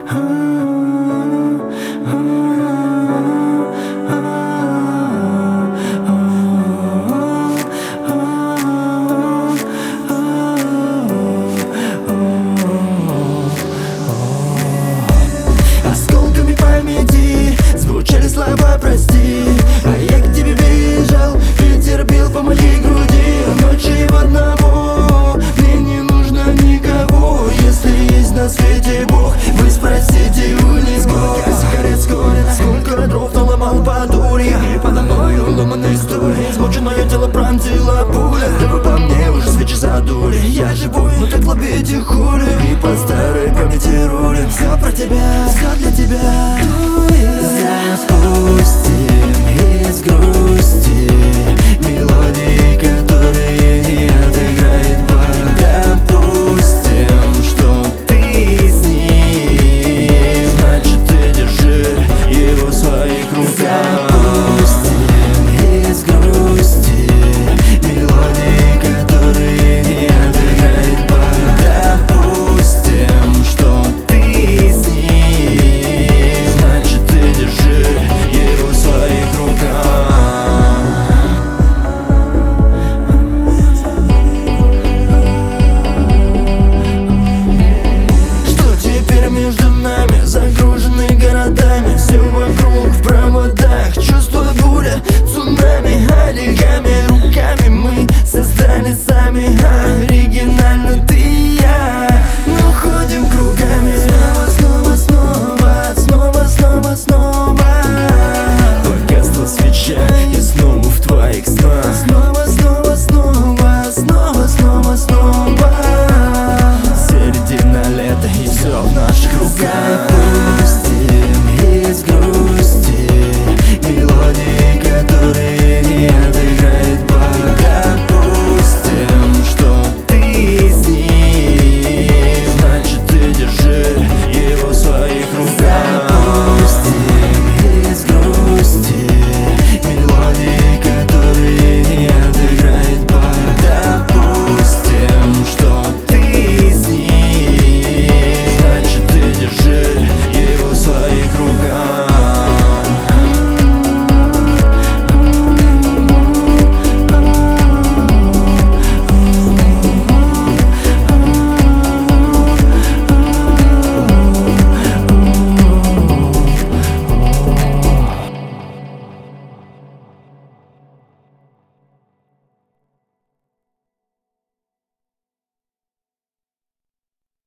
Осколками памяти звучали слова «прости». А я к тебе бежал, ветер бил по моей груди. Ночи в одного, мне не нужно никого. Если есть на свете Бог, вы спросите у него. Сигарет скорит, сколько дров наломал по дуре. И подо мною ломаные истории, измученное тело пронзила пуля. Да вы по мне уже свечи задули. Я живой, но так лобите хули. И по старой памяти рулим. Все про тебя, все для тебя. Запустим из грусти мелодии, которые не отыграет бар. Допустим, что ты с ним, значит ты держи его в своих руках. Запустим из грусти мелодии, которые не отыграет бар. Допустим, что ты с ним, значит ты держи его в своих руках. Что теперь между нами? Загружены городами, все вокруг в проводах. Чувство буря, цунами, олигами, руками мы создали сами. Оригинально ты и я, но ходим кругами. Снова, снова, снова, снова, снова, снова. Погасла свеча, я снова в твоих снах. Снова, снова, снова, снова, снова, снова. Середина лета и все в наших руках.